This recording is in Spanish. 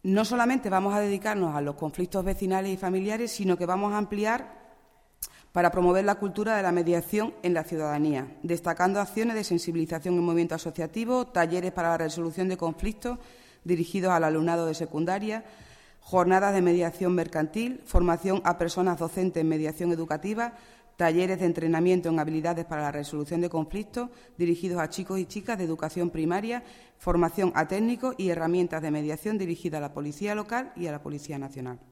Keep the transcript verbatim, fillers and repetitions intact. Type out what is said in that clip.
no solamente vamos a dedicarnos a los conflictos vecinales y familiares, sino que vamos a ampliar para promover la cultura de la mediación en la ciudadanía, destacando acciones de sensibilización en movimiento asociativo, talleres para la resolución de conflictos dirigidos al alumnado de secundaria, jornadas de mediación mercantil, formación a personas docentes en mediación educativa, talleres de entrenamiento en habilidades para la resolución de conflictos dirigidos a chicos y chicas de educación primaria, formación a técnicos y herramientas de mediación dirigidas a la Policía Local y a la Policía Nacional.